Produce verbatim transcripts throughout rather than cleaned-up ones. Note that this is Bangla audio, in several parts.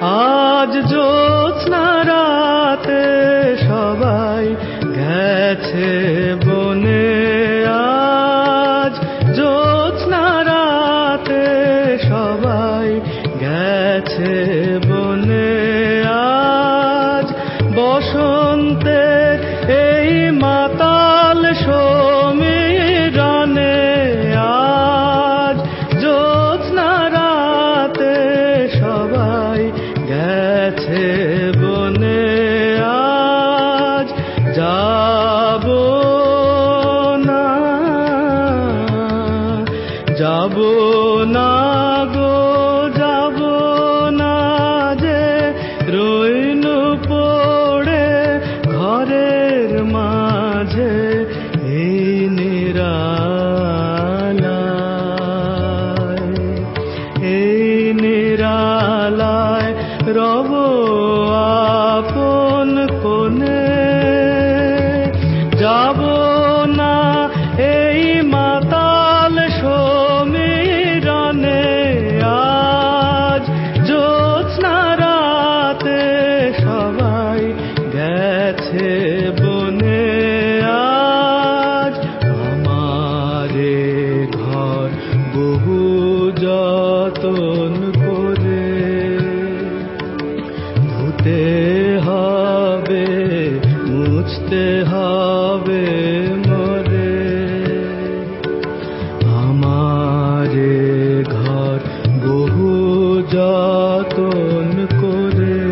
আজ জ্যোৎস্না রাতে সবাই গেছে বনে, আজ জ্যোৎস্না রাতে সবাই গেছে বনে, আজ বসন্তের এই মাতাল সমীরণে, আজ জ্যোৎস্না রাতে সবাই গেছে বনে, আজ যাব না, যাব না গো, যাব না যে রইনু পড়ে ঘরের মাঝে এই নিরালায়, এই নিরালায় রব আপন কোণে। যাব না এই মাতাল সমীরণে, আজ জ্যোৎস্না রাতে সবাই গেছে বনে, আজ আমারে ঘর বহু যতন করে ধুতে হবে, মুছতে হবে মরে, আমারে ঘর বহু যতন করে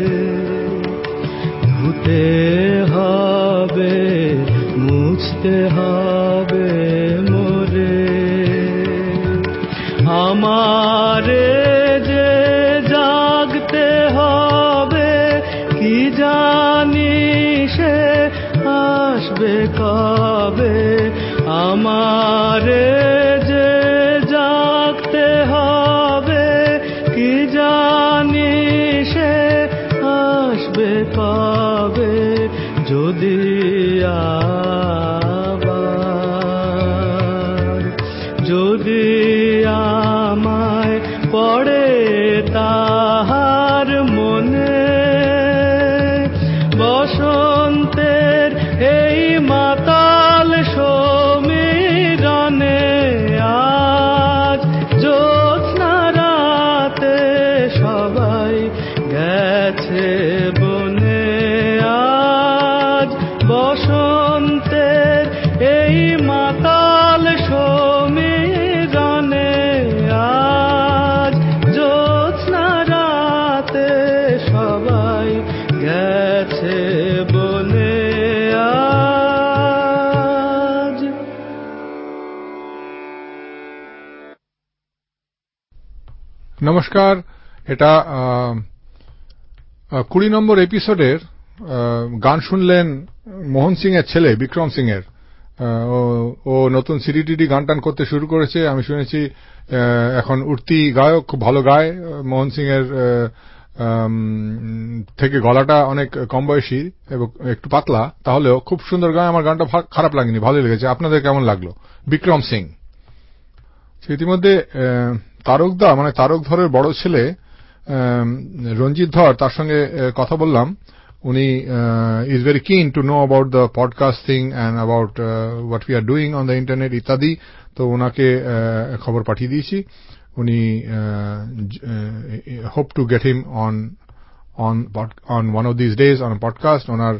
ধুতে হবে, মুছতে হবে মরে, আমারে যে জাগতে হবে কি জানি সে আসবে কবে, আমারে যে জাগতে হবে কি জানি সে আসবে কবে, যদি আবার যদি আমায় পড়ে তাহার মনে, বসন্তের এই মাতাল সমীরণে, আজ জ্যোৎস্না রাতে সবাই গেছে বনে, আজ বসন্তের এই মাতাল সমীরণে, আজ জ্যোৎস্না রাতে সবাই গেছে বনে, আজ। নমস্কার, এটা কুড়ি নম্বর এপিসোডের গান শুনলেন মোহন সিং এর ছেলে বিক্রম সিং এর। ও নতুন সিডিডিডি গান টান করতে শুরু করেছে, আমি শুনেছি এখন উঠতি গায়ক, খুব ভালো গায়। মোহন সিং এর থেকে গলাটা অনেক কম বয়সী এবং একটু পাতলা, তাহলেও খুব সুন্দর গায়। আমার গানটা খারাপ লাগেনি, ভালো লেগেছে। আপনাদের কেমন লাগলো? বিক্রম সিং। ইতিমধ্যে তারকদা মানে তারক ধরের বড় ছেলে রঞ্জিত ধর, তার সঙ্গে কথা বললাম। উনি is very keen to know about the podcasting and about what we are doing on the internet ইত্যাদি। তো ওনাকে খবর পাঠিয়ে দিয়েছি। উনি hope to get him on on on one of this days on podcast. ওনার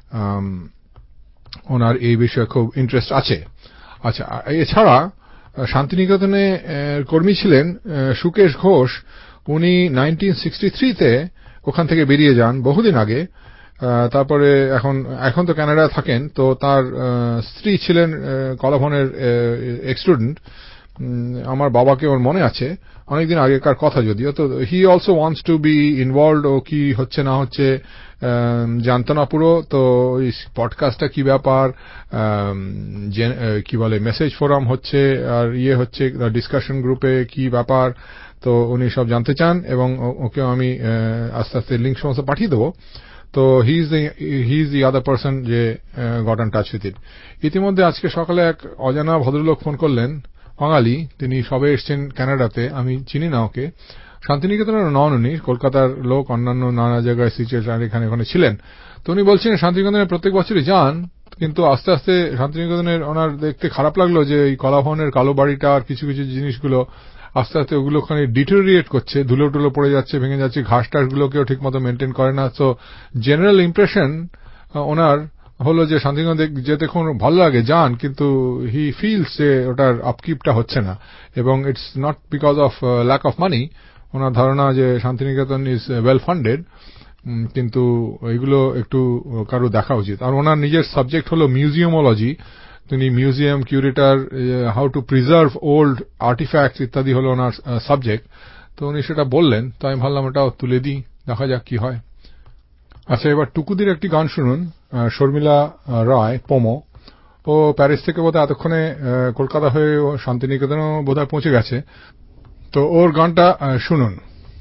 ওনার এই বিষয়ে খুব ইন্টারেস্ট আছে। আচ্ছা, এছাড়া শান্তিনিকেতনে কর্মী ছিলেন সুকেশ ঘোষ। উনি নাইনটিন সিক্সটি থ্রি তে ওখান থেকে বেরিয়ে যান, বহুদিন আগে। তারপরে এখন এখন তো কানাডায় থাকেন। তো তার স্ত্রী ছিলেন কলাভবনের এক্স স্টুডেন্ট। আমার বাবাকে ওর মনে আছে, অনেকদিন আগেকার কথা যদিও। তো he also wants to be involved. ও কি হচ্ছে না হচ্ছে জানতো না পুরো। তো এই পডকাস্টটা কি ব্যাপার, কি বলে মেসেজ ফোরাম হচ্ছে আর ইয়ে হচ্ছে ডিসকাশন গ্রুপে কি ব্যাপার, তো উনি সব জানতে চান এবং ওকে আমি আস্তে আস্তে লিঙ্ক সমস্ত পাঠিয়ে দেবো। তো he is he is the other person যে got in touch with it. ইতিমধ্যে আজকে সকালে এক অজানা ভদ্রলোক ফোন করলেন, বাঙালি। তিনি সবে এসছেন কানাডাতে, আমি চিনি না ওকে। শান্তিনিকেতনের নন, উনি কলকাতার লোক, অন্যান্য নানা জায়গায় সিচেট আর এখানে ওখানে ছিলেন। তো উনি বলছেন শান্তিনিকেতনে প্রত্যেক বছরই যান, কিন্তু আস্তে আস্তে শান্তিনিকেতনের ওনার দেখতে খারাপ লাগলো যে এই কলাভবনের কালো বাড়িটা আর কিছু কিছু জিনিসগুলো আস্তে আস্তে ওগুলো ওখানে ডিটোরিয়েট করছে, ধুলো টুলো পড়ে যাচ্ছে, ভেঙে যাচ্ছে, ঘাস টাস গুলোকেও ঠিক মতো মেনটেন করে না। তো জেনারেল ইমপ্রেশন ওনার হলো যে শান্তিনিকেতন যেতে খুব ভালো লাগে, যান, কিন্তু হি ফিলস যে ওটার আপকিপটা হচ্ছে না, এবং it's not because of lack of money. ওনার ধারণা যে শান্তিনিকেতন ইজ ওয়েল ফান্ডেড, কিন্তু এগুলো একটু কারো দেখা উচিত। আর ওনার নিজের সাবজেক্ট হলো মিউজিয়ামোলজি, তিনি museum curator, how to preserve old artefacts ইত্যাদি হলো ওনার সাবজেক্ট। তো উনি সেটা বললেন, তো আমি ভাবলাম ওটাও তুলে দিই, দেখা যাক কি হয়। আচ্ছা, এবার টুকুদির একটি গান শুনুন, শর্মিলা রায়, পোমো। ও প্যারিস থেকে বোধহয় এতক্ষণে কলকাতা হয়ে শান্তিনিকেতনও বোধহয় পৌঁছে গেছে, তো ওর গানটা শুনুন।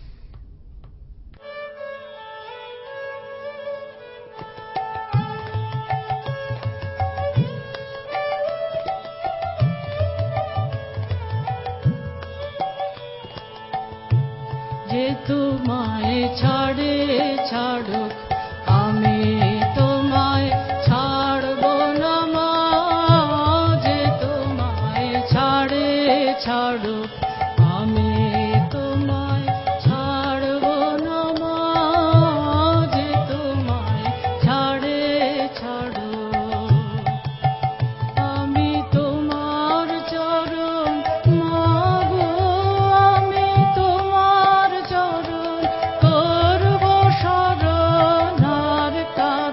যে তোমায় ছাড়ে ছাড়ুক আমি তোমায় ছাড়ব না মা, যে তোমায় ছাড়ে ছাড়ুক আমি তোমায় ছাড়ব না মা, যে তোমায় ছাড়ে ছাড়ুক। আমি তোমার চরণ মাগো, আমি তোমার চরণ করব শরণ, আর কার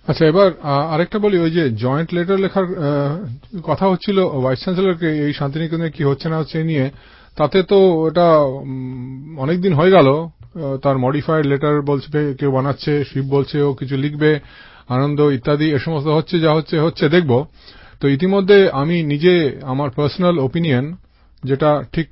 আচ্ছা, এবার আরেকটা বলি, ওই যে জয়েন্ট লেটার লেখার কথা হচ্ছিল ভাইস চ্যান্সেলরকে এই শান্তিনিকেতনে কি হচ্ছে না হচ্ছে নিয়ে, তাতে তো ওটা অনেকদিন হয়ে গেল। তার মডিফাইড লেটার বলছে কেউ বানাচ্ছে, শিব বলছে ও কিছু লিখবে, আনন্দ ইত্যাদি এ সমস্ত হচ্ছে, যা হচ্ছে হচ্ছে দেখব। তো ইতিমধ্যে আমি নিজে আমার পার্সোনাল ওপিনিয়ন, যেটা ঠিক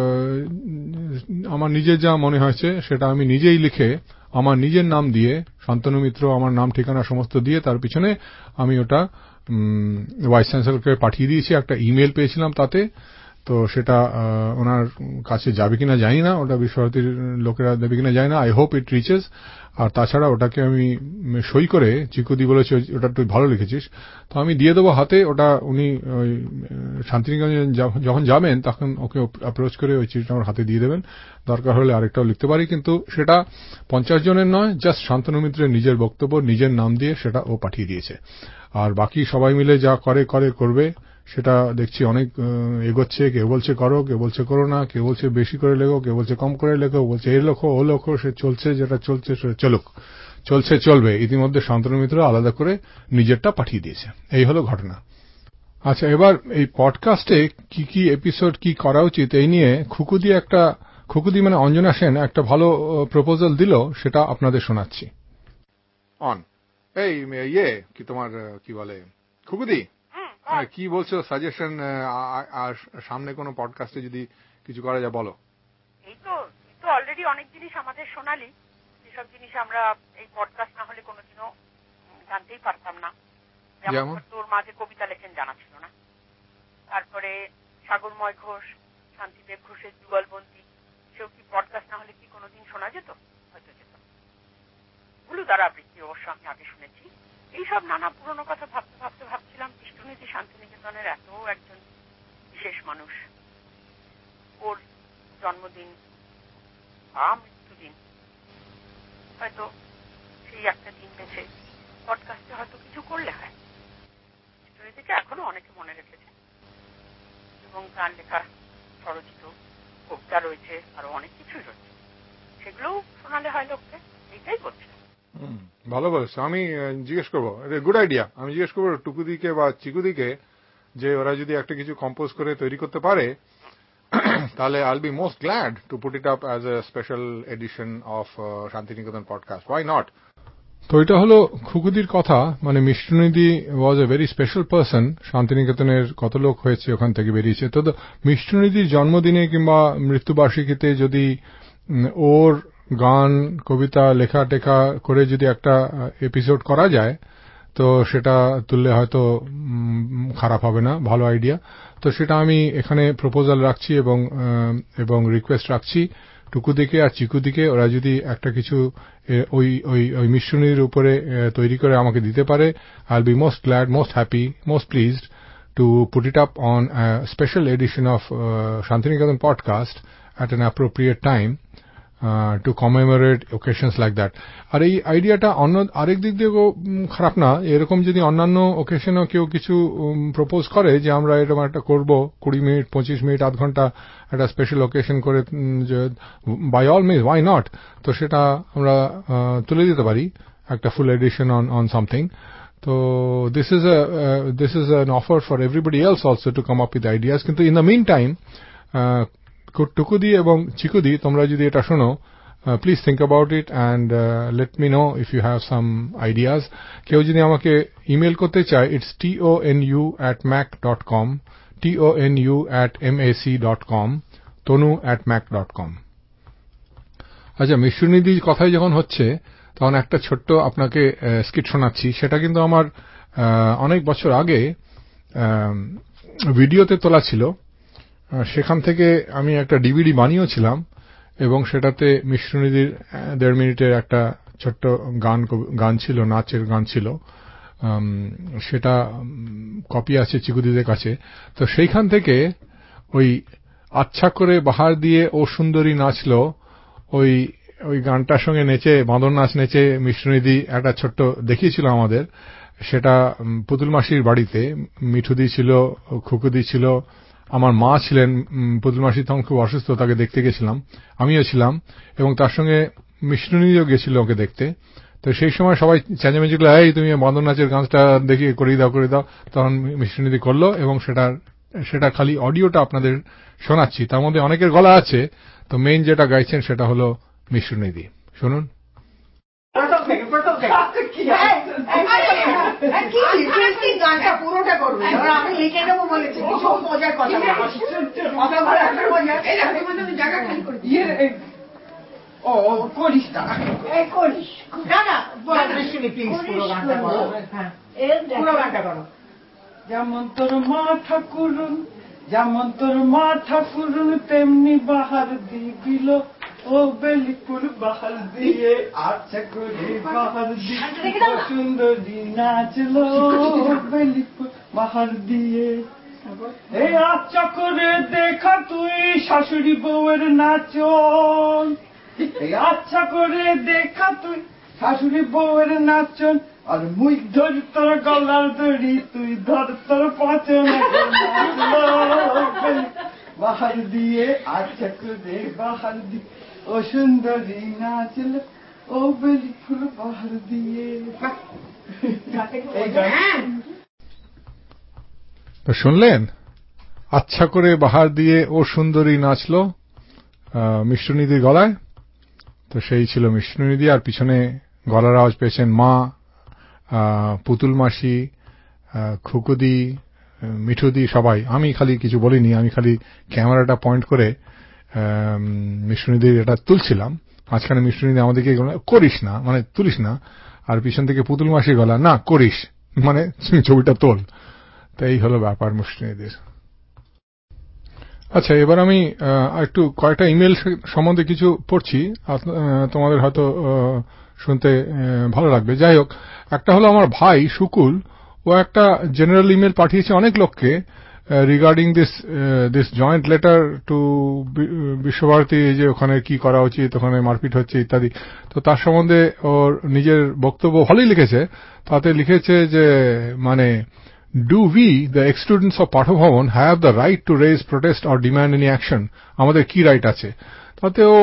আমার নিজের যা মনে হয়েছে সেটা আমি নিজেই লিখে আমার নিজের নাম দিয়ে, শান্তনু মিত্র আমার নাম ঠিকানা সমস্ত দিয়ে, তার পিছনে আমি ওটা ভাইস চ্যান্সেলরকে পাঠিয়ে দিয়েছি। একটা ইমেল পেয়েছিলাম তাতে, তো সেটা ওনার কাছে যাবে কিনা জানি না, ওটা বিশ্বভারতীর লোকেরা দেবে কিনা জানি না। I hope it reaches. আর তাছাড়া ওটাকে আমি সই করে, চিকুদি বলেছে ওটা তুই ভালো লিখেছিস, তো আমি দিয়ে দেবো হাতে ওটা। উনি শান্তিনিকেতনে যখন যাবেন তখন ওকে অ্যাপ্রোচ করে ওই চিঠিটা আমার হাতে দিয়ে দেবেন। দরকার হলে আরেকটাও লিখতে পারি, কিন্তু সেটা পঞ্চাশ জনের নয়, জাস্ট শান্তনু মিত্রের নিজের বক্তব্য নিজের নাম দিয়ে সেটা ও পাঠিয়ে দিয়েছে। আর বাকি সবাই মিলে যা করে করে করবে, সেটা দেখছি অনেক এগোচ্ছে। কেউ বলছে করো, কেউ বলছে করো না, কেউ বলছে বেশি করে লেখো, কেউ বলছে কম করে লেখো, বলছে এর লেখো ও লেখো। সে চলছে, যেটা চলছে সে চলুক, চলছে চলবে। ইতিমধ্যে শান্তনু মিত্র আলাদা করে নিজেরটা পাঠিয়ে দিয়েছে। এই হলো ঘটনা। আচ্ছা, এবার এই পডকাস্টে কি কি এপিসোড কি করা উচিত এই নিয়ে খুকুদি একটা খুকুদি মানে অঞ্জনা সেন একটা ভালো প্রপোজাল দিল, সেটা আপনাদের শোনাচ্ছি। অন এই ইয়ে কি তোমার কি বলে খুকুদি, কি বলছো সাজেশন? আর সামনে কোনো পডকাস্টে যদি কিছু করা যায় বলো। এই তো তো অলরেডি অনেক জিনিস আমাদের শোনালি, যেসব জিনিস আমরা এই পডকাস্ট না হলে কোনোদিনও জানতেই পারতাম না। যেমন তোর মাঝে কবিতা লেখেন জানা ছিল না। তারপরে সাগরময় ঘোষ, শান্তিদেব ঘোষের যুগলবন্দি, সেও কি পডকাস্ট না হলে কি কোনোদিন শোনা যেত? হয়তো যেত। গুলুদার আবৃত্তি অবশ্য আমি আগে শুনেছি। এইসব নানা পুরনো কথা ভাবতে ভাবতে ভাবছিলাম কৃষ্ণনীতি শান্তিনিকেতনের এত একজন বিশেষ মানুষ, ওর জন্মদিন বা মৃত্যুদিন, হয়তো সেই একটা দিন বেছে পডকাস্টে হয়তো কিছু করলে হয়। কৃষ্ণনীতিকে এখনো অনেকে মনে রেখেছে এবং তার লেখা স্বরচিত কবিতা রয়েছে, আরো অনেক কিছুই রয়েছে, সেগুলোও শোনালে হয় লোককে। এইটাই বলছে। ভালো বলছো। আমি জিজ্ঞেস করবো, গুড আইডিয়া। আমি জিজ্ঞেস করবো টুকুদিকে বা চিকুদিকে যে ওরা যদি একটা কিছু কম্পোজ করে তৈরি করতে পারে, তাহলে I'll be most glad to put it up as a special edition of Shantiniketan podcast. Why not? তো এটা হলো খুকুদির কথা। মানে Mishtunidhi was a very special person. শান্তিনিকেতনের কত লোক হয়েছে ওখান থেকে বেরিয়েছে। তো মিষ্টুনিধির জন্মদিনে কিংবা মৃত্যুবার্ষিকীতে যদি ওর গান, কবিতা, লেখা টেখা করে যদি একটা এপিসোড করা যায়, তো সেটা তুললে হয়তো খারাপ হবে না, ভালো আইডিয়া। তো সেটা আমি এখানে প্রপোজাল রাখছি এবং এবং রিকোয়েস্ট রাখছি টুকুদিকে আর চিকুদিকে, ওরা যদি একটা কিছু ওই ওই ওই মিশনের উপরে তৈরি করে আমাকে দিতে পারে, I will be most glad, most happy, most pleased to put it up on a special edition of uh, Shantiniketan podcast at an appropriate time uh, to commemorate occasions like that. আর এই আইডিয়াটা অন্য আরেক দিক দিয়েও খারাপ না। এরকম যদি অন্যান্য ওকেশনেও কেউ কিছু প্রপোজ করে যে আমরা এরকম একটা করব, কুড়ি মিনিট পঁচিশ মিনিট আধ ঘন্টা একটা স্পেশাল ওকেশন করে, by all means why not, তো সেটা আমরা তুলে দিতে পারি একটা full edition on on something. তো this is a uh, this is an offer for everybody else also to come up with ideas. কিন্তু in the meantime, টুকুদি এবং চিকুদি, তোমরা যদি এটা শোনো, Uh, please think about it and uh, let me know if you have some ideas. কেউ যদি আমাকে ইমেল করতে চায়, it's tonu at mac dot com, tonu at mac dot com, tonu at mac dot com. আচ্ছা, মিষ্টুনিধির কথাই যখন হচ্ছে, তখন একটা ছোট্ট আপনাকে স্কিট শোনাচ্ছি। সেটা কিন্তু আমার অনেক বছর আগে ভিডিওতে তোলা ছিল। সেখান থেকে আমি একটা ডিভিডি বানিয়েছিলাম এবং সেটাতে মিষ্টুনিধির দেড় মিনিটের একটা ছোট্ট গান গান ছিল, নাচের গান ছিল। সেটা কপি আছে চিকুদিদের কাছে। তো সেইখান থেকে ওই আচ্ছা করে বাহার দিয়ে ও সুন্দরী নাচলো, ওই ওই গানটার সঙ্গে নেচে, বাঁদর নাচ নেচে মিষ্টুনিধি একটা ছোট্ট দেখিয়েছিল আমাদের। সেটা পুতুল মাসির বাড়িতে। মিঠুদি ছিল, খুকুদি ছিল, আমার মা ছিলেন। পুতুল মাসি তখন খুব অসুস্থ, তাকে দেখতে গেছিলাম, আমিও ছিলাম এবং তার সঙ্গে মিষ্টুনিধিও গেছিল ওকে দেখতে। তো সেই সময় সবাই চেঁচামেচি করলো, এই তুমি মদন নাচের গানটা দেখিয়ে করিয়ে দাও করে দাও। তখন মিষ্টনিধি করলো এবং সেটা সেটা খালি অডিওটা আপনাদের শোনাচ্ছি। তার মধ্যে অনেকের গলা আছে, তো মেইন যেটা গাইছেন সেটা হলো মিষ্টনিধি। শুনুন। গানটা পুরোটা করবে, আমি লিখে নেবো বলেছি, কিছু মজার কথা জায়গা খালি করে ও করিস না করিস না না প্লিজ পুরো গানটা করো। হ্যাঁ পুরো গানটা করো। যেমন তোর মা ঠাকুরুন, যেমন তোর মা ঠাকুরুন, তেমনি বাহার দিবিল ও বেলি ফুল বাহার দিয়ে, আচ্ছা করে বাহার দিয়ে সুন্দরী নাচলো বেলি ফুল বাহার দিয়ে। এই আচ্ছা করে দেখা তুই শাশুড়ি বউয়ের নাচন, এই আচ্ছা করে দেখা তুই শাশুড়ি বউয়ের নাচন, আর মুই ধরি তোর গলার দড়ি, তুই ধর তোর পাচন বাহার দিয়ে, আচ্ছা করে বাহার দিয়ে ও সুন্দরী নাচল ও বেলি ফুল বাহার দিয়ে। তো শুনলেন, আচ্ছা করে বাহার দিয়ে ও সুন্দরী নাচলো মিষ্টনিধির গলায়। তো সেই ছিল মিষ্টনিধি। আর পিছনে গলার আওয়াজ পেয়েছেন মা, পুতুল মাসি, খুকুদি, মিঠুদি, সবাই। আমি খালি কিছু বলিনি, আমি খালি ক্যামেরাটা পয়েন্ট করে মিষ্টনিধির এটা তুলছিলাম। মাঝখানে মিষ্টনিধি আমাদেরকে করিস না মানে তুলিস না, আর পিছন থেকে পুতুল মাসির গলা, না করিস মানে ছবিটা তোল। তো এই হলো ব্যাপার মিষ্টনিধির। আচ্ছা, এবার আমি একটু কয়েকটা ইমেল সম্বন্ধে কিছু পড়ছি, তোমাদের হয়তো শুনতে ভালো লাগবে। যাই হোক, একটা হলো আমার ভাই শুকুল, ও একটা জেনারেল ইমেল পাঠিয়েছে অনেক লোককে regarding this this joint letter to Visvabharati, যে ওখানে কি করা উচিত, ওখানে মারপিট হচ্ছে ইত্যাদি। তো তার সম্বন্ধে ওর নিজের বক্তব্য ভালোই লিখেছে। তাতে লিখেছে যে মানে Do we, the ex-students of Patha Bhavan, have the right to raise protest or demand any action? আমাদের কি রাইট আছে? তাতে ও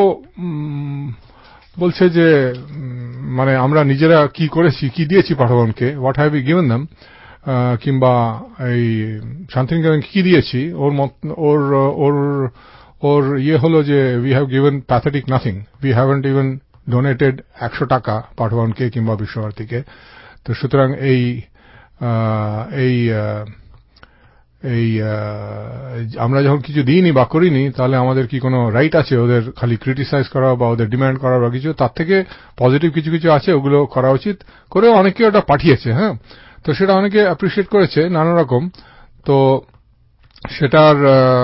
বলছে যে মানে আমরা নিজেরা কি করেছি, কি দিয়েছি পাঠভবনকে, what have we given them, কিংবা এই শান্তিনিকেতনকে কি দিয়েছি। ওর ওর ওর ওর ইয়ে হলো যে we have given pathetic nothing. We haven't even donated একশো টাকা পাঠভবনকে কিংবা বিশ্বভারতীকে। তো সুতরাং এই এই এই আমরা যখন কিছু দিইনি বা করিনি, তাহলে আমাদের কি কোনো রাইট আছে ওদের খালি ক্রিটিসাইজ করা বা ওদের ডিমান্ড করা বা কিছু? তার থেকে পজিটিভ কিছু কিছু আছে, ওগুলো করা উচিত। করে অনেকে ওটা পাঠিয়েছে। হ্যাঁ, তো সেটা অনেকে অ্যাপ্রিসিয়েট করেছে নানা রকম। তো সেটার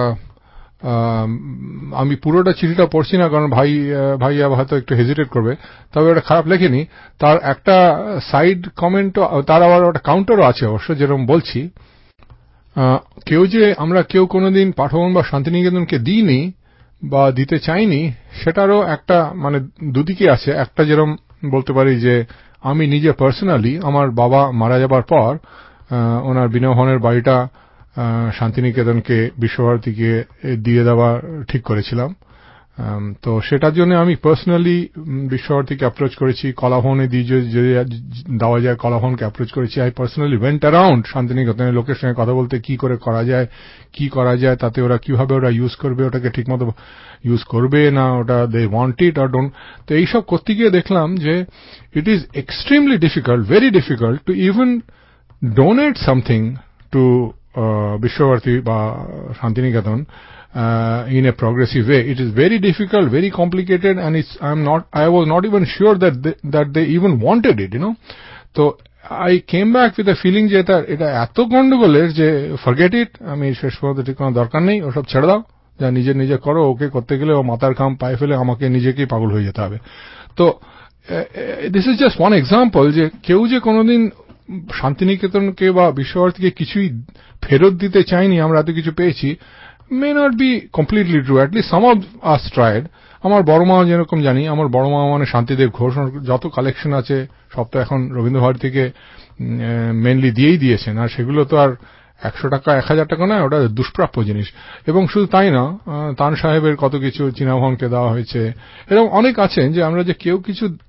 আমি পুরোটা চিঠিটা পড়ছি না, কারণ ভাই ভাইয়া হয়তো একটু হেজিটেট করবে। তবে ওটা খারাপ লেখেনি। তার একটা সাইড কমেন্ট, তার আবার একটা কাউন্টারও আছে অবশ্য, যেরকম বলছি, কেউ যে আমরা কেউ কোনোদিন পাঠভবন বা শান্তিনিকেতনকে দিইনি বা দিতে চাইনি, সেটারও একটা মানে দুদিকে আছে। একটা যেরকম বলতে পারি যে আমি নিজে পার্সোনালি আমার বাবা মারা যাবার পর ওনার বিনয়ভবনের বাড়িটা শান্তিনিকেতনকে বিশ্বভারতীকে দিয়ে দেওয়া ঠিক করেছিলাম। তো সেটার জন্য আমি পার্সোনালি বিশ্বভারতীকে অ্যাপ্রোচ করেছি, কলাভবনে দিয়ে দেওয়া যায় কলাভবনকে অ্যাপ্রোচ করেছি। আই পার্সোনালি ওয়েন্ট অ্যারাউন্ড শান্তিনিকেতনের লোকের সঙ্গে কথা বলতে, কি করে করা যায়, কি করা যায়, তাতে ওরা কিভাবে ওরা ইউজ করবে, ওটাকে ঠিকমতো ইউজ করবে না, ওটা they want it or don't. তো এইসব করতে গিয়ে দেখলাম যে it is extremely difficult, very difficult to even donate something to Visvabharati বা Shantiniketan Uh, in a progressive way. It is very difficult, very complicated, and it's I'm not I was not even sure that they, that they even wanted it, you know. So I came back with a feeling যে এটা এটা এত গন্ডগোলের যে forget it, আমি শেষ পর্যন্ত ঠিক কোনো দরকার নেই, ওসব ছেড়ে দাও, যা নিজে নিজে করো। ওকে করতে গেলে ও মাথার ঘাম পায়ে ফেলে আমাকে নিজেকেই পাগল হয়ে যেতে হবে। তো this is just one example যে কেউ যে কোনোদিন শান্তিনিকেতনকে বা বিশ্বভারতীকে কিছুই ফেরত দিতে চাইনি, আমরা এত কিছু পেয়েছি, may not be completely true. At least some of us tried. আমার বড় মা যেরকম জানি, আমার বড় মা মানে শান্তিদেব ঘোষ, যত কালেকশন আছে সব তো এখন রবীন্দ্রভারতী থেকে মেনলি দিয়েই দিয়েছেন। আর সেগুলো তো আর একশো টাকা এক হাজার টাকা নয়, ওটা দুষ্প্রাপ্য জিনিস। এবং শুধু তাই না, তান সাহেবের কত কিছু চীনাভবনকে দেওয়া হয়েছে। এরকম অনেক আছেন যে আমরা যে কেউ কিছু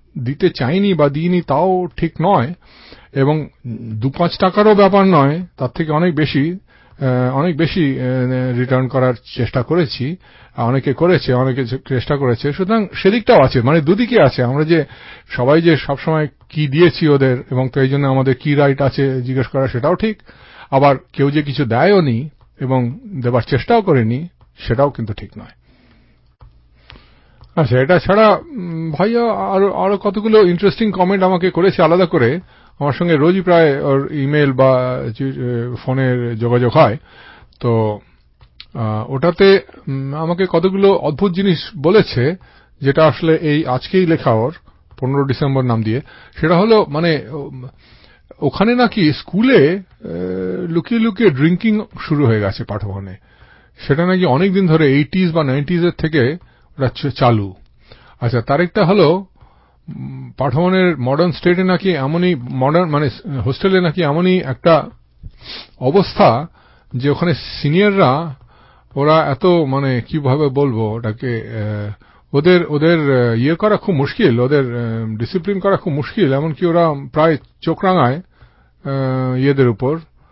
দিতে চাইনি বা দিইনি তাও ঠিক নয়, এবং দু পাঁচ টাকারও ব্যাপার নয়, তার থেকে অনেক বেশি অনেক বেশি রিটার্ন করার চেষ্টা করেছি, অনেকে করেছে, অনেকে চেষ্টা করেছে। সুতরাং সেদিকটাও আছে, মানে দুদিকে আছে। আমরা যে সবাই যে সবসময় কি দিয়েছি ওদের এবং তো এই জন্য আমাদের কি রাইট আছে জিজ্ঞেস করা, সেটাও ঠিক। আবার কেউ যে কিছু দেয়ও নি এবং দেবার চেষ্টাও করেনি, সেটাও কিন্তু ঠিক নয়। আচ্ছা, এটা ছাড়া ভাইয়া আরো আরো কতগুলো ইন্টারেস্টিং কমেন্ট আমাকে করেছে আলাদা করে। আমার সঙ্গে রোজই প্রায় ওর ইমেল বা ফোনের যোগাযোগ হয়, তো ওটাতে আমাকে কতগুলো অদ্ভুত জিনিস বলেছে, যেটা আসলে এই আজকেই লেখা ওর পনেরো ডিসেম্বর নাম দিয়ে। সেটা হলো মানে ওখানে নাকি স্কুলে লুকিয়ে লুকিয়ে ড্রিঙ্কিং শুরু হয়ে গেছে পাঠভবনে। সেটা নাকি অনেকদিন ধরে এইটিজ বা নাইনটিজ এর থেকে ওটা চালু। আচ্ছা, তারেকটা হলো পাঠভবনের মডার্ন স্টেটে নাকি এমনই মডার্ন মানে হোস্টেলে নাকি এমনই একটা অবস্থা যে ওখানে সিনিয়ররা ওরা এত মানে কিভাবে বলবো ওটাকে, ওদের ওদের ইয়ে করা খুব মুশকিল, ওদের ডিসিপ্লিন করা খুব মুশকিল। এমনকি ওরা প্রায় চোখ রাঙায় ইয়েদের উপর,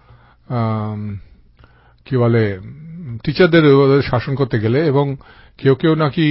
কি বলে টিচারদের ওদের শাসন করতে গেলে, এবং কেউ কেউ নাকি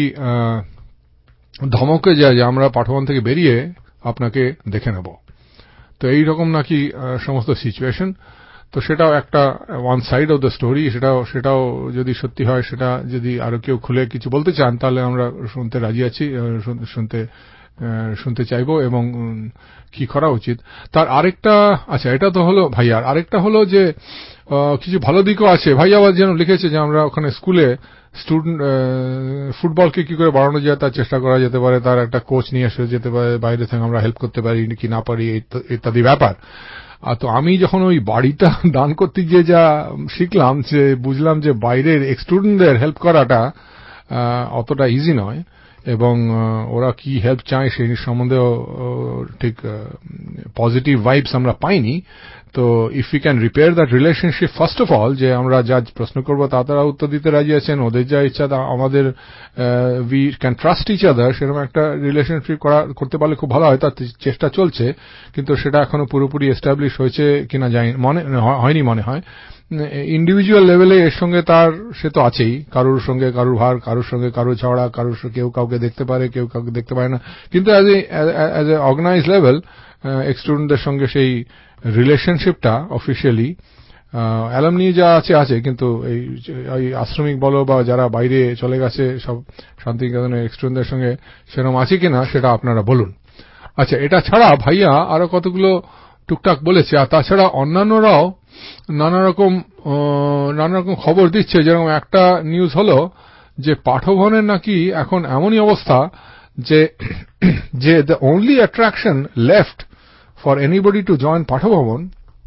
ধমকে যায় যে আমরা পাঠভবন থেকে বেরিয়ে আপনাকে দেখে নেব। তো এইরকম নাকি সমস্ত সিচুয়েশন। তো সেটাও একটা one side of the story. সেটাও সেটাও যদি সত্যি হয়, সেটা যদি আরো কেউ খুলে কিছু বলতে চান, তাহলে আমরা শুনতে রাজি আছি, শুনতে শুনতে চাইবো এবং কি করা উচিত তার। আরেকটা, আচ্ছা এটা তো হলো ভাইয়ার। আরেকটা হলো যে কিছু ভালো দিকও আছে। ভাই আবার যেন লিখেছে যে আমরা ওখানে স্কুলে স্টুডেন্ট ফুটবলকে কি করে বাড়ানো যায় তার চেষ্টা করা যেতে পারে, তার একটা কোচ নিয়ে এসে যেতে পারে, বাইরে থেকে আমরা হেল্প করতে পারি কি না পারি ইত্যাদি ব্যাপার। আর তো আমি যখন ওই বাড়িটা দান করতে গিয়ে যা শিখলাম, যে বুঝলাম যে বাইরের স্টুডেন্টদের হেল্প করাটা অতটা ইজি নয়, এবং ওরা কি হেল্প চায় সেই সম্বন্ধেও ঠিক পজিটিভ ভাইবস আমরা পাইনি। তো if you can repair that relationship first of all, যে আমরা যা প্রশ্ন করবো তা তারা উত্তর দিতে রাজি আছেন, ওদের যা ইচ্ছা আমাদের we can trust each other, সেরকম একটা রিলেশনশিপ করা করতে পারলে খুব ভালো হয়। তার চেষ্টা চলছে, কিন্তু সেটা এখনো পুরোপুরি এস্টাবলিশ হয়েছে কিনা জানি মনে হয়নি মনে হয়। ইন্ডিভিজুয়াল লেভেলে এর সঙ্গে তার সে তো আছেই, কারোর সঙ্গে কারোর ভার, কারোর সঙ্গে কারোর ঝগড়া, কারোর কেউ কাউকে দেখতে পারে, কেউ কাউকে দেখতে পারে না। কিন্তু as a as a organise level স্টুডেন্টদের সঙ্গে সেই রিলেশনশিপটা অফিসিয়ালি অ্যালামনি যা আছে আছে, কিন্তু এই আশ্রমিক বলো বা যারা বাইরে চলে গেছে সব শান্তিনিকেতনের স্টুডেন্টদের সঙ্গে সেরকম আছে কিনা সেটা আপনারা বলুন। আচ্ছা, এটা ছাড়া ভাইয়া আরো কতগুলো টুকটাক বলেছে। আর তাছাড়া অন্যান্যরাও নানা রকম নানা রকম খবর দিচ্ছে। যেরকম একটা নিউজ হলো যে পাঠভবনের নাকি এখন এমনই অবস্থা যে যে the only attraction left for anybody to join Pathabhavan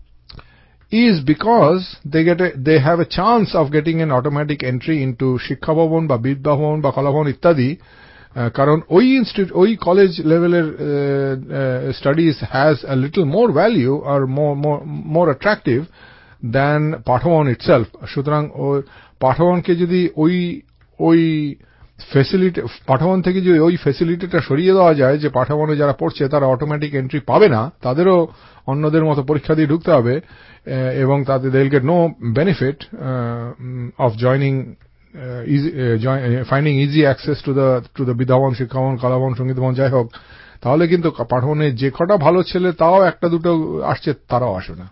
is because they get a, they have a chance of getting an automatic entry into Shiksha Bhavan বা Vidya Bhavan বা Kala Bhavan ইত্যাদি। কারণ ওই ইনস্টিটিউট ওই কলেজ লেভেলের studies has a little more value আর more more attractive than Pathabhavana itself. সুতরাং ওই পাঠভবনকে যদি ওই ওই ফ্যাসিলিটি পাঠভবন থেকে যদি ওই ফ্যাসিলিটিটা সরিয়ে দেওয়া যায় যে পাঠভবনে যারা পড়ছে তারা অটোমেটিক এন্ট্রি পাবে না, তাদেরও অন্যদের মতো পরীক্ষা দিয়ে ঢুকতে হবে, এবং তাদের they will get no benefit of joining finding easy access to the to the Vidyabhavana, Sikshabhavana, Kalabhavana, Sangit Bhavana, যাই হোক। তাহলে কিন্তু পাঠভবনে যে কটা ভালো ছেলে তাও একটা দুটো আসছে, তারাও আসবে না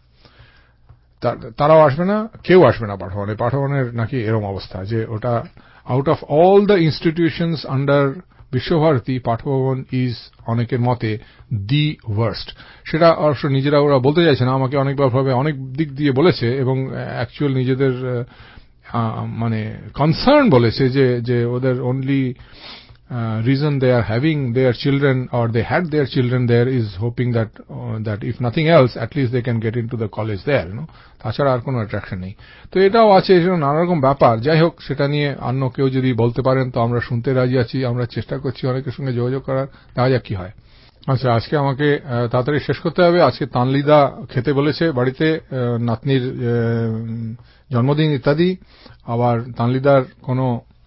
তারাও আসবে না কেউ আসবে না পাঠভবনে। পাঠভবনের নাকি এরকম অবস্থা যে ওটা out of all the institutions under Visvabharati, Pathabhavana is অনেকের মতে দি ওয়ার্স্ট। সেটা অবশ্য নিজেরা ওরা বলতে চাইছে না, আমাকে অনেকবার ভাবে অনেক দিক দিয়ে বলেছে, এবং অ্যাকচুয়াল নিজেদের মানে কনসার্ন বলেছে যে যে ওদের only reason they are having their children or they had their children there is hoping that uh, that if nothing else at least they can get into the college there, you know, তাছাড়া আর কোনো অ্যাট্রাকশন নেই। তো এটাও আছে, এসব নানা রকম ব্যাপার। যাই হোক, সেটা নিয়ে অন্য কেউ যদি বলতে পারেন তো আমরা শুনতে রাজি আছি, আমরা চেষ্টা করছি অনেকের সঙ্গে যোগাযোগ করার, দেখা যাক কি হয়। আচ্ছা, আজকে আমাকে তাড়াতাড়ি শেষ করতে হবে। আজকে তানলিদা খেতে বলেছে বাড়িতে, নাতনির জন্মদিন ইত্যাদি। আবার তানলিদার কোনো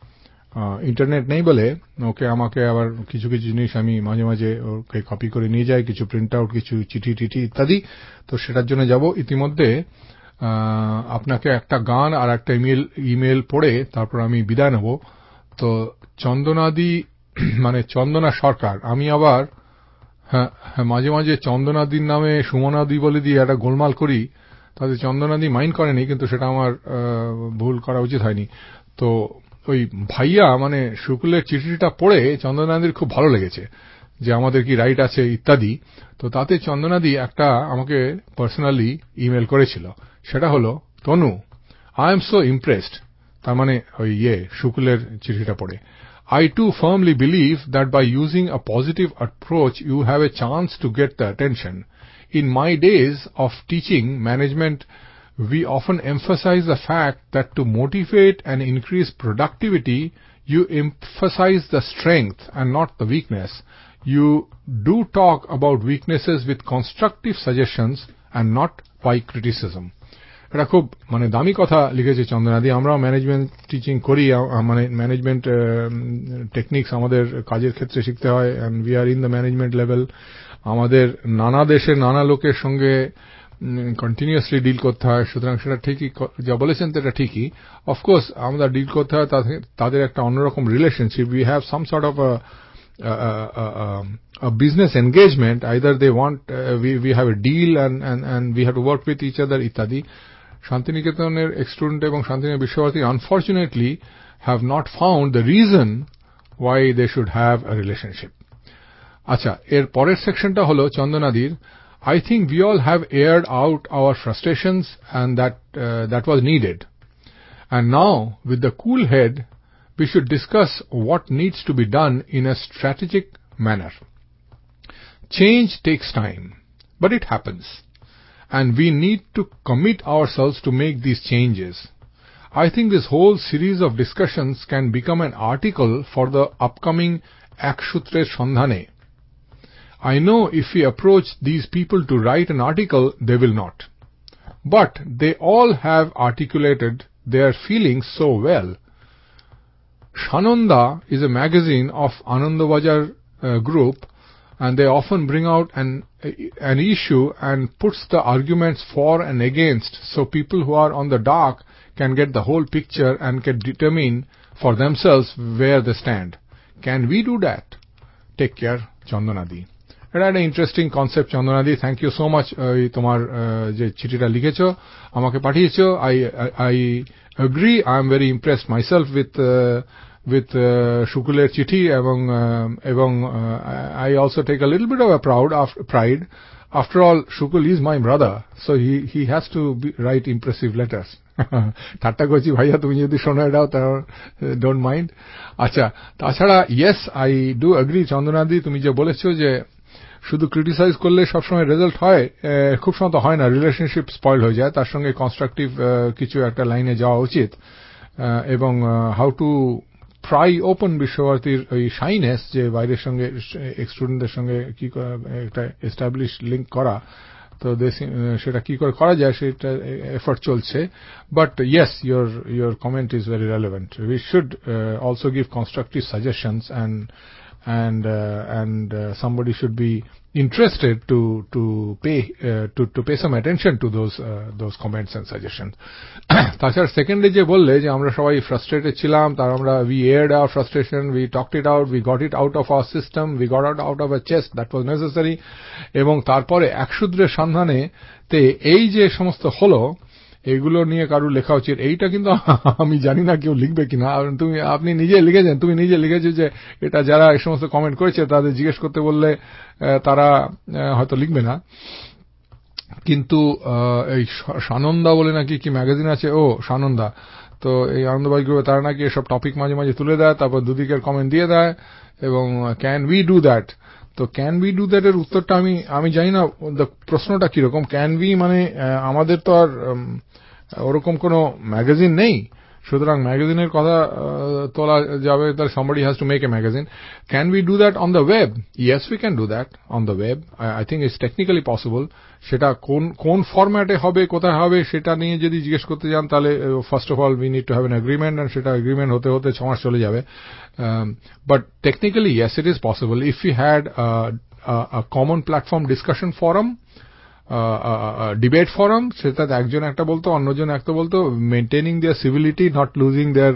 ইন্টারনেট নেই বলে ওকে আমাকে আবার কিছু কিছু জিনিস আমি মাঝে মাঝে ওকে কপি করে নিয়ে যাই, কিছু প্রিন্ট আউট, কিছু চিঠি টিঠি ইত্যাদি। তো সেটার জন্য যাব। ইতিমধ্যে আপনাকে একটা গান আর একটা ইমেল ইমেল পড়ে তারপর আমি বিদায় নেব। তো চন্দনাদি মানে চন্দনা সরকার, আমি আবার হ্যাঁ মাঝে মাঝে চন্দনাদির নামে সুমনাদি বলে দিয়ে একটা গোলমাল করি, তাদের চন্দনাদি মাইন্ড করেনি, কিন্তু সেটা আমার ভুল করা উচিত হয়নি। তো ওই ভাইয়া মানে শুক্লের চিঠিটা পড়ে চন্দনাদির খুব ভালো লেগেছে যে আমাদের কি রাইট আছে ইত্যাদি। তো তাতে চন্দনাদি একটা আমাকে পার্সোনালি ইমেল করেছিল, সেটা হলো, Tanu I am so impressed, তার মানে ওই ইয়ে শুক্লের চিঠিটা পড়ে, I too firmly believe that by using a positive approach you have a chance to get the attention. In my days of teaching management, we often emphasize the fact that to motivate and increase productivity, you emphasize the strength and not the weakness. You do talk about weaknesses with constructive suggestions and not by criticism. এটা খুব মানে দামি কথা লিখেছে চন্দনাদি। আমরাও ম্যানেজমেন্ট টিচিং করি, মানে ম্যানেজমেন্ট টেকনিক্স আমাদের কাজের ক্ষেত্রে শিখতে হয়, and we are in the management level. আমাদের নানা দেশের নানা লোকের সঙ্গে কন্টিনিউয়াসলি ডিল করতে হয়, সুতরাং সেটা ঠিকই যা বলেছেন এটা ঠিকই। অফকোর্স আমরা ডিল করতে হয় তাদের একটা অন্যরকম relationship, we have some sort of a business engagement, either they want uh, we we have a deal and and and we have to work with each other ইত্যাদি। শান্তিনিকেতনের স্টুডেন্ট এবং Santiniketan Visva Bharati unfortunately have not found the reason why they should have a relationship. আচ্ছা, এর পরের সেকশনটা হলো চন্দনাদির, I think we all have aired out our frustrations and that uh, that was needed, and now with the cool head we should discuss what needs to be done in a strategic manner. Change takes time, but it happens, and we need to commit ourselves to make these changes. I think this whole series of discussions can become an article for the upcoming Ek Sutre Sandhane. I know if we approach these people to write an article, they will not. But they all have articulated their feelings so well. Shananda is a magazine of Anandabajar uh, group, and they often bring out an an issue and puts the arguments for and against, so people who are on the dark can get the whole picture and can determine for themselves where they stand. Can we do that? Take care, Chandanadi. এটা একটা interesting concept Chandanadi, thank you so much তোমার যে চিঠিটা লিখেছো আমাকে পাঠিয়েছো। I I agree, I am very impressed myself with with uh, Shukuler Chithi এবং uh, এবং uh, I also take a little bit of a proud of pride. After all, Shukul is my brother, so he he has to be, write impressive letters. ঠাট্টা করছি ভাইয়া, তুমি যদি শোনো এটাও তা ডোন্ট মাইন্ড। আচ্ছা, তাছাড়া yes I do agree Chandanadi, তুমি যে বলেছো যে শুধু ক্রিটিসাইজ করলে সবসময় রেজাল্ট হয়, খুব সময় তো হয় না, রিলেশনশিপ স্পয়েল হয়ে যায়। তার সঙ্গে কনস্ট্রাকটিভ কিছু একটা লাইনে যাওয়া উচিত, এবং হাউ টু প্রাই ওপেন বিশ্বভারতীর ওই শাইনেস, যে বাইরের সঙ্গে স্টুডেন্টদের সঙ্গে কি একটা এস্টাবলিশ লিঙ্ক করা, তো সেটা কি করে করা যায় সেটা এফোর্ট চলছে। But yes, your your comment is very relevant. We should also give constructive suggestions and and uh, and uh, somebody should be interested to to pay uh, to to pay some attention to those uh, those comments and suggestions. তাছাড়া সেকেন্ডে যে বললে যে আমরা সবাই ফ্রাস্ট্রেটেড ছিলাম, তার আমরা we aired our frustration, we talked it out, we got it out of our system, we got it out of our chest, that was necessary. এবং তারপরে এক সূত্রের সন্ধানে তে এই যে সমস্ত হলো, এগুলো নিয়ে কারুর লেখা উচিত। এইটা কিন্তু আমি জানি না কেউ লিখবে কিনা, তুমি আপনি নিজে লিখেছেন, তুমি নিজে লিখেছো যে এটা যারা এই সমস্ত কমেন্ট করেছে তাদের জিজ্ঞেস করতে বললে তারা হয়তো লিখবে না। কিন্তু এই সানন্দা বলে নাকি কি ম্যাগাজিন আছে, ও সানন্দা, তো এই আনন্দবাজ গ্রুপে তারা নাকি এসব টপিক মাঝে মাঝে তুলে দেয়, তারপর দুদিকের কমেন্ট দিয়ে দেয়, এবং ক্যান উই ডু দ্যাট। তো ক্যান উই ডু দ্যাট এর উত্তরটা আমি আমি জানি না প্রশ্নটা কিরকম। ক্যান উই মানে আমাদের তো আর ওরকম কোনো ম্যাগাজিন নেই, সুতরাং ম্যাগাজিনের কথা তোলা যাবে, তাহলে somebody has to make a magazine. Can we do that on the web? Yes, we can do that on the web. I, I think it's technically possible. সেটা কোন কোন ফরম্যাটে হবে, কোথায় হবে, সেটা নিয়ে যদি জিজ্ঞেস করতে যান তাহলে first of all we need to have an agreement, and সেটা এগ্রিমেন্ট হতে হতে ছ মাস চলে যাবে। But technically yes, it is possible if you had a common platform discussion forum, debate forum, সেটাতে একজন একটা বলতো, অন্যজন একটা বলতো, maintaining their civility, not losing their,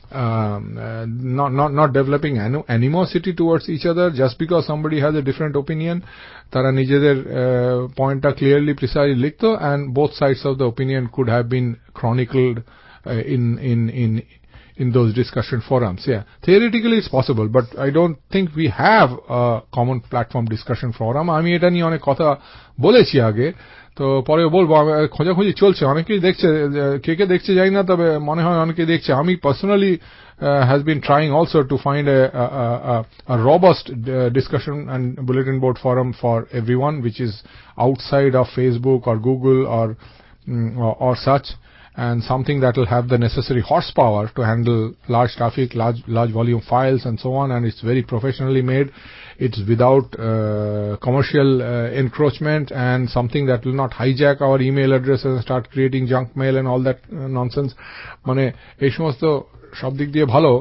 not not developing animosity towards each other just because somebody has a different opinion. তারা নিজেদের পয়েন্টটা ক্লিয়ারলি প্রিসাইজলি লিখতো, and both sides of the opinion could have been chronicled uh, in in in in those discussion forums. Yeah, theoretically it's possible, but I don't think we have a common platform discussion forum. আমি এটা নিয়ে অনেক কথা বলেছি আগে, তো পরে বলবো। খোঁজাখুঁজি চলছে, অনেকেই দেখছে, কে কে দেখছে জানি না, তবে মনে হয় অনেকেই দেখছে। আমি personally has been trying also to find a, a, a, a robust uh, discussion and bulletin board forum for everyone, which is outside of Facebook or Google or um, or, or such, and something that will have the necessary horsepower to handle large traffic, large large volume files and so on, and it's very professionally made. It's without uh, commercial uh, encroachment, and something that will not hijack our email addresses and start creating junk mail and all that uh, nonsense. মানে এই সমস্ত সব দিক দিয়ে ভালো।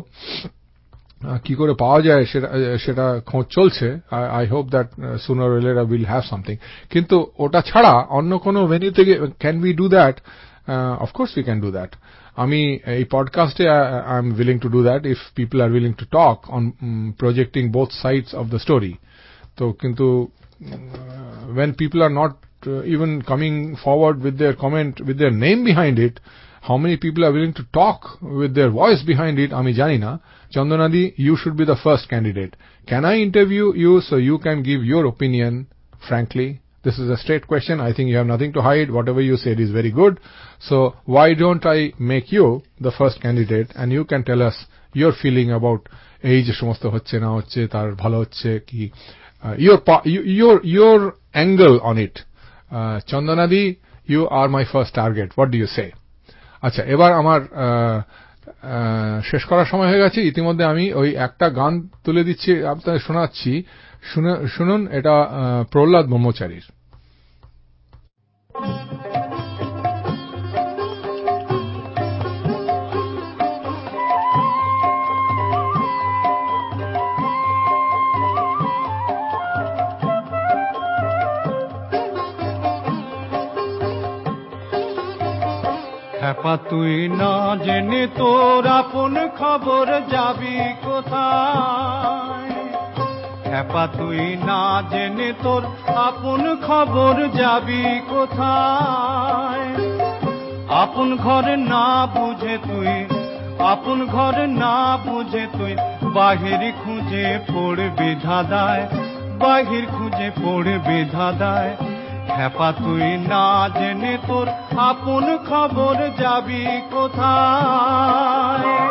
কি করে পাওয়া যায় সেটা সেটা খোঁজ চলছে। I hope that sooner or later will have something. কিন্তু ওটা ছাড়া অন্য কোনো ভেন্যু থেকে can we do that? Uh, of course we can do that. আমি এই পডকাস্টে I am willing to do that if people are willing to talk on um, projecting both sides of the story. তো কিন্তু uh, when people are not uh, even coming forward with their comment, with their name behind it, how many people are willing to talk with their voice behind it, আমি জানি না। চন্দনাদি, you should be the first candidate. Can I interview you so you can give your opinion frankly? This is a straight question. I think you have nothing to hide. Whatever you said is very good. So why don't I make you the first candidate, and you can tell us your feeling about এই যে সমস্ত হচ্ছে না হচ্ছে তার ভালো হচ্ছে কি, your your your angle on it. uh, Chandanadi, you are my first target. What do you say? আচ্ছা, এবার আমার শেষ করার সময় হয়ে গেছে। ইতিমধ্যে আমি ওই একটা গান তুলে দিচ্ছি, আপনাদের শোনাচ্ছি, শুনুন। এটা প্রহ্লাদ ব্রহ্মচারীর। হ্যাপা তুই না জেনে তোর আপন খবর যাবি কোথায়? হ্যাপা তুই না জেনে তোর আপন খবর যাবি কোথায়? আপন ঘর না বুঝে তুই, আপন ঘর না বুঝে তুই বাহির খুঁজে পড়বি ধাঁধায়, বাহির খুঁজে পড়বি ধাঁধায়। হ্যাপা তুই না জেনে তোর আপন খবর যাবি কোথায়?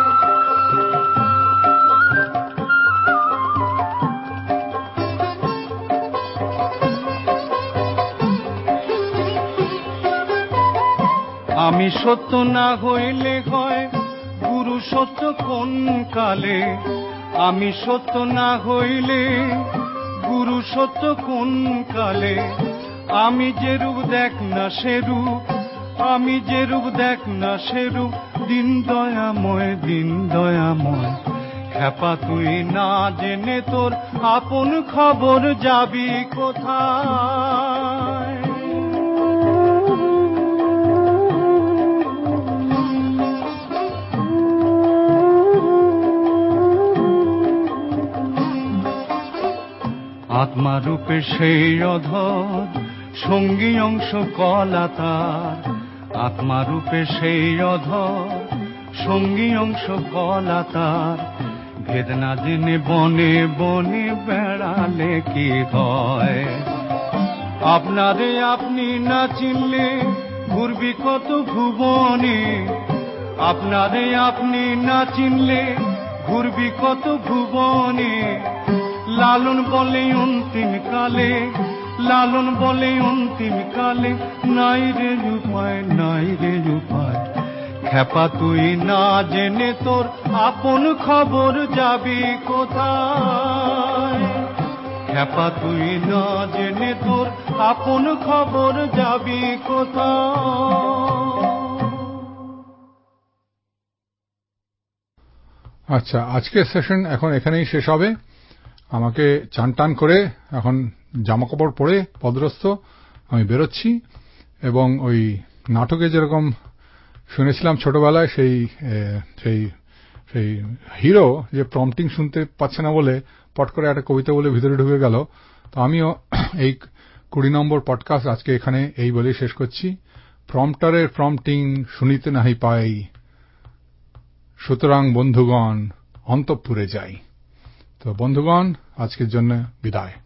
আমি সত্য না হইলে হয় গুরু সত্য কোন কালে? আমি সত্য না হইলে গুরু সত্য কোন কালে? আমি যে রূপ দেখ না সে রূপ, আমি যে রূপ দেখ না সে রূপ, দিন দয়াময় দিন দয়াময়। হ্যাপা তুই না জেনে তোর আপন খবর যাবি কোথায়? আত্মারূপে সেই অধর সঙ্গী অংশ কলা তার, আত্মারূপে সেই অধর সঙ্গী অংশ কলা তার। ভেদ না জেনে বনে বনে বেড়ালে কি হয়? আপনারে আপনি না চিনলে ঘুরবি কত ভুবনে, আপনারে আপনি না চিনলে ঘুরবি কত ভুবনে। লালন বলে অন্তিম কালে, লালন বলে অন্তিম কালে, নাই রে উপায় নাই রে উপায়। খ্যাপা তুই না জেনে তোর আপন খবর যাবি কোথায়? খ্যাপা তুই না জেনে তোর আপন খবর যাবি কোথায়? আচ্ছা, আজকের সেশন এখন এখানেই শেষ হবে। আমাকে চান টান করে এখন জামা কাপড় পরে পদরস্ত আমি বেরোচ্ছি, এবং ওই নাটকে যেরকম শুনেছিলাম ছোটবেলায় সেই সেই সেই হিরো যে প্রম্পটিং শুনতে পাচ্ছে না বলে পট করে একটা কবিতা বলে ভিতরে ঢুকে গেল, তো আমিও এই কুড়ি নম্বর পডকাস্ট আজকে এখানে এই বলে শেষ করছি। প্রম্পটারের প্রম্পটিং শুনিতে নাহি পাই, সুতরাং বন্ধুগণ অন্তঃপুরে যাই। তো বন্ধুগণ, আজকের জন্য বিদায়।